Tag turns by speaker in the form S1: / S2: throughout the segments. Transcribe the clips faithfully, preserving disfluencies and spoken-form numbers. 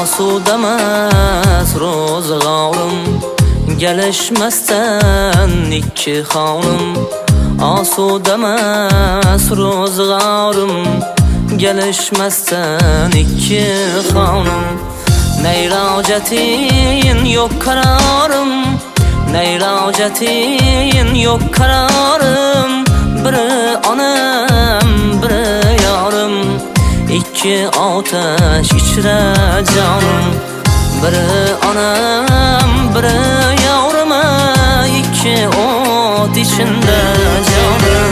S1: Asudemas ro'zg'orim, gelişmezden iki hanım. Asudemas ro'zg'orim, gelişmezden iki hanım. Neyracetin yok kararım, neyracetin yok kararım. Biri anam, biri yarım, İki ateş içre canım. Biri anam, biri yavruma, iki ot içinde canım.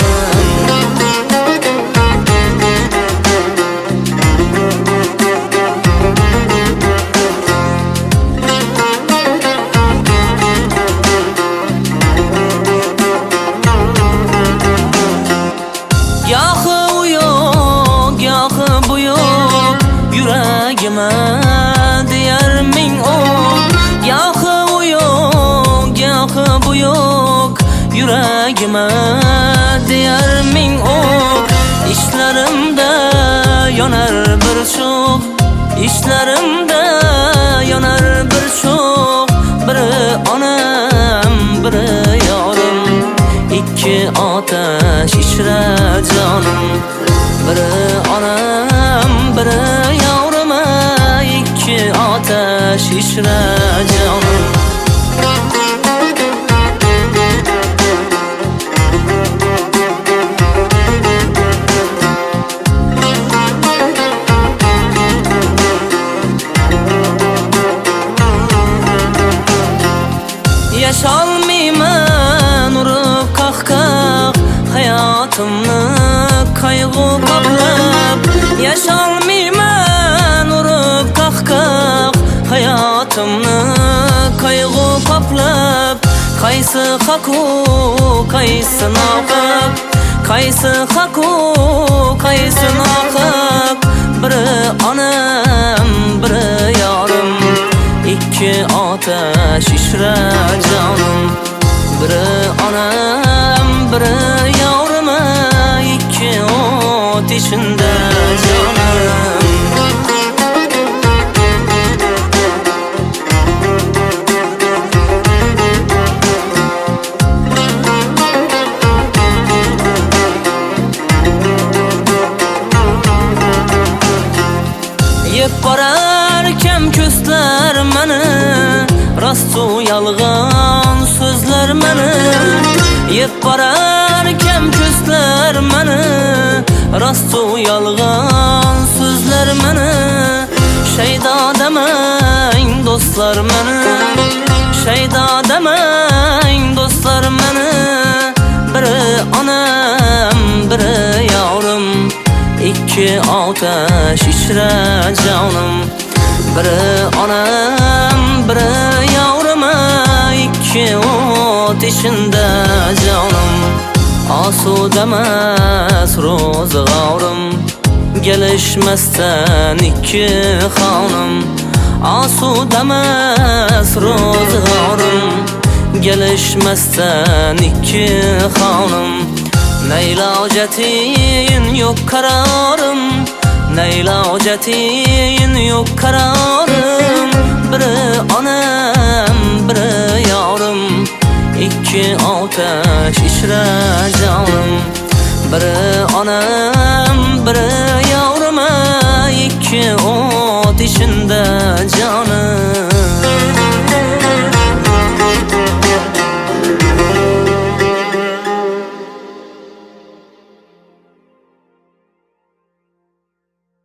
S1: Yağı o yok, yağı bu yok, yüreğime diğer min ok. Yağı o yok, yağı bu yok, yüreğime diğer min ok. İşlerimde yanar bir çok, işlerimde yanar bir çok. Biri anam, biri yarım, İki ateş içre canım. Biri anam, biri yavruma, iki ateş içre canım. Yaşalmayman urup kahkah, hayatımı kaygı kaplap. Yaşalmayman urup kahkah, hayatımı kaygı kaplap. Kaysı haku, kaysı nakak, kaysı haku, kaysı nakak. Biri anam, biri yarım, İki ateş içre canım. Biri anam, biri yavruma, iki ot içinde canım. Yep bararken küsler meni, rastu yalgan sözler meni. Yep bararken küsler meni, rastu yalgan sözler meni. Şeyda demeyin dostlar meni, şeyda demeyin dostlar meni. Biri anam, biri yavrum, İki ateş içre canım. Biri anam, biri yavruma, iki ot içinde canım. Asudemas ro'zg'orim, gelişmezden iki hanım. Asudemas ro'zg'orim, gelişmezden iki hanım. Neylacetin yok kararım, neylacetin yok kararım. Biri anam, biri yarım, İki ateş içre canım. Biri anam,